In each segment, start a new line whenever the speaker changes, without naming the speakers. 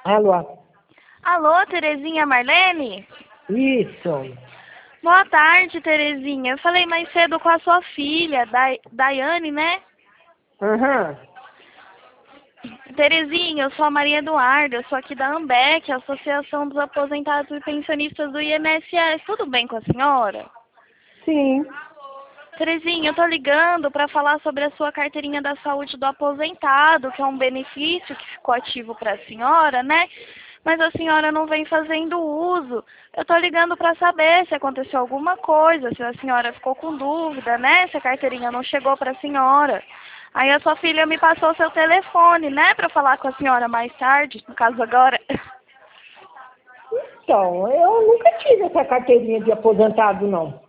Alô?
Alô, Terezinha Marlene?
Isso.
Boa tarde, Terezinha. Eu falei mais cedo com a sua filha, Daiane, né?
Aham.
Terezinha, eu sou a Maria Eduarda, eu sou aqui da AMBEC, Associação dos Aposentados e Pensionistas do INSS. Tudo bem com a senhora?
Sim.
Terezinha, eu tô ligando para falar sobre a sua carteirinha da saúde do aposentado, que é um benefício que ficou ativo para a senhora, né? Mas a senhora não vem fazendo uso. Eu tô ligando para saber se aconteceu alguma coisa, se a senhora ficou com dúvida, né? Se a carteirinha não chegou para a senhora. Aí a sua filha me passou seu telefone, né? Para falar com a senhora mais tarde, no caso agora.
Então, eu nunca tive essa carteirinha de aposentado, não.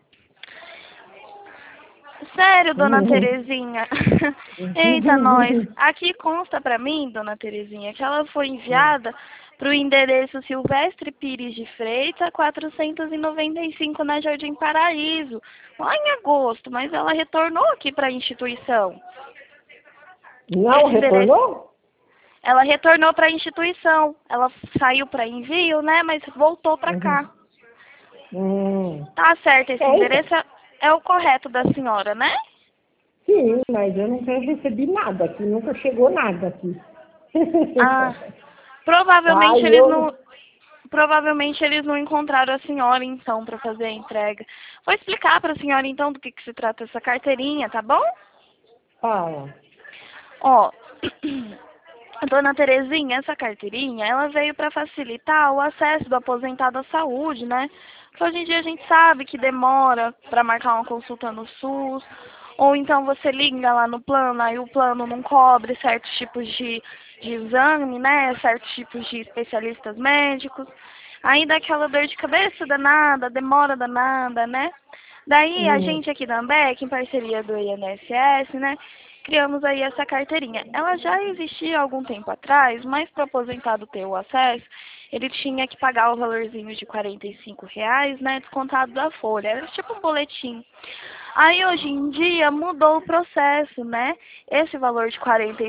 Sério, dona
Uhum.
Terezinha? Eita, nós. Aqui consta pra mim, dona Terezinha, que ela foi enviada para o endereço Silvestre Pires de Freitas, 495 na Jardim Paraíso, lá em agosto, mas ela retornou aqui para a instituição.
Não
Esse endereço,
retornou?
ela retornou para a instituição. Ela saiu para envio, né, mas voltou para
Uhum.
cá.
Hum.
Tá certo, esse
Então.
endereço é o correto da senhora, né?
Sim, mas eu nunca recebi nada aqui, nunca chegou nada aqui.
Ah,
Tá,
provavelmente
e
eles
eu.
não, provavelmente eles não encontraram a senhora então para fazer a entrega. Vou explicar para a senhora então do que se trata essa carteirinha, tá bom?
Fala.
Ó, dona Terezinha, essa carteirinha, ela veio para facilitar o acesso do aposentado à saúde, né? Porque hoje em dia a gente sabe que demora para marcar uma consulta no SUS, ou então você liga lá no plano, aí o plano não cobre certos tipos de exame, né? Certos tipos de especialistas médicos. Aí dá aquela dor de cabeça danada, demora danada, né? Daí a
Uhum.
gente aqui da AMBEC, em parceria do INSS, né? Criamos aí essa carteirinha. Ela já existia há algum tempo atrás, mas para o aposentado ter o acesso, ele tinha que pagar o valorzinho de R$ 45, né, descontado da folha. Era tipo um boletim. Aí hoje em dia mudou o processo, né? Esse valor de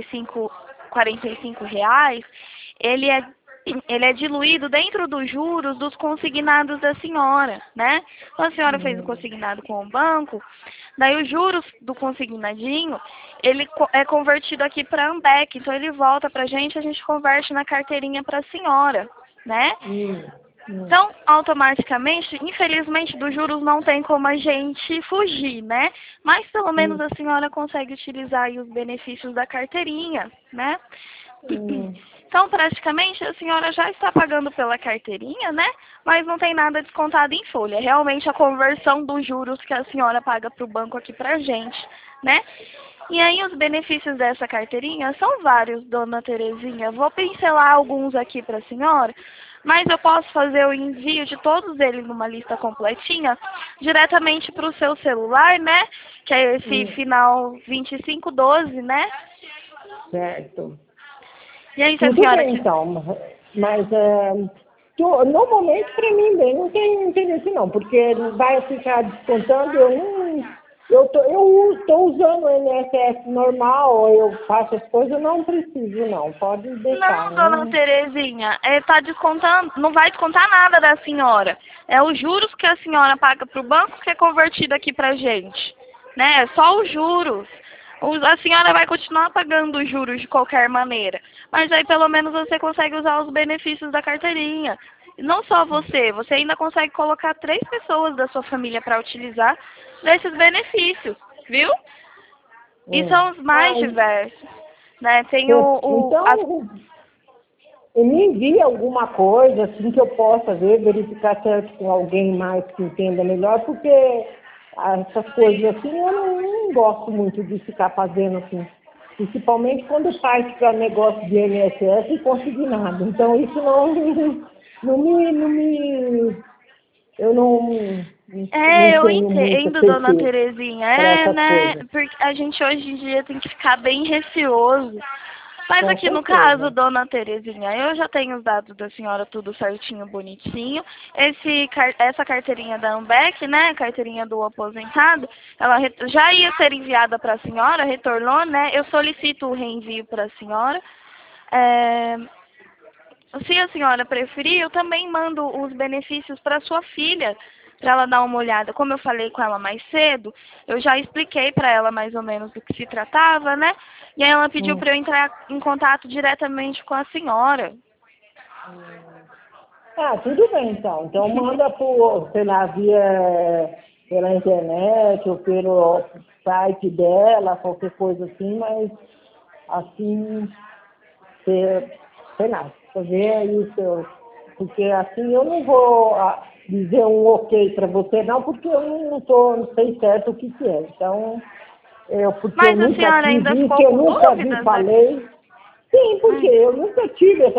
R$ 45, ele ele é diluído dentro dos juros dos consignados da senhora, né? Então a senhora fez o
Uhum.
consignado com o banco, daí os juros do consignadinho, ele é convertido aqui para a Ambec, então ele volta para a gente converte na carteirinha para a senhora, né?
Uhum. Uhum.
Então, automaticamente, infelizmente, dos juros não tem como a gente fugir, né? Mas pelo menos a senhora consegue utilizar aí os benefícios da carteirinha, né?
Uhum.
Então, praticamente, a senhora já está pagando pela carteirinha, né? Mas não tem nada descontado em folha. É realmente a conversão dos juros que a senhora paga para o banco aqui para a gente, né? E aí, os benefícios dessa carteirinha são vários, dona Terezinha. Vou pincelar alguns aqui para a senhora, mas eu posso fazer o envio de todos eles numa lista completinha diretamente para o seu celular, né? Que é esse
Uhum.
final 2512, né?
Certo.
E aí, se a
Tudo
senhora
bem,
quiser.
então. Mas normalmente para mim bem não tem interesse não, porque vai ficar descontando, eu não. Eu estou usando o INSS normal, eu faço as coisas, eu não preciso não, pode deixar.
Não, dona
Não.
Terezinha, tá descontando, não vai descontar nada da senhora. É os juros que a senhora paga para o banco que é convertido aqui pra gente, né? É só os juros. A senhora vai continuar pagando os juros de qualquer maneira, mas aí pelo menos você consegue usar os benefícios da carteirinha. E não só você, você ainda consegue colocar 3 pessoas da sua família para utilizar desses benefícios, viu? E
Hum.
são os mais diversos, né? Tem
Então, me envia alguma coisa assim que eu possa ver, verificar certo com alguém mais que entenda melhor, porque essas coisas assim eu não gosto muito de ficar fazendo assim. Principalmente quando faz para negócio de INSS e conseguir nada. Então isso eu não
Eu
tenho muita
entendo, dona
certeza
Terezinha.
para
É,
essas
né?
coisas.
Porque a gente hoje em dia tem que ficar bem receoso. Mas
Com
aqui no caso,
certeza.
dona Terezinha, eu já tenho os dados da senhora tudo certinho, bonitinho. Essa carteirinha da Ambec, né? Carteirinha do aposentado, ela já ia ser enviada para a senhora, retornou, né? Eu solicito o reenvio para a senhora. É, se a senhora preferir, eu também mando os benefícios para sua filha, para ela dar uma olhada. Como eu falei com ela mais cedo, eu já expliquei para ela mais ou menos do que se tratava, né? E aí ela pediu para eu entrar em contato diretamente com a senhora.
Ah, tudo bem, então. Então manda por, sei lá, pela internet ou pelo site dela, qualquer coisa assim, mas assim, sei lá, fazer isso, porque assim eu não vou dizer um ok para você não, porque eu não sei certo o que é. Então, porque eu
Mas a
nunca
senhora
tive
ainda
isso,
ficou
eu
com
nunca vi,
dúvidas, né?
falei. Sim, porque eu nunca tive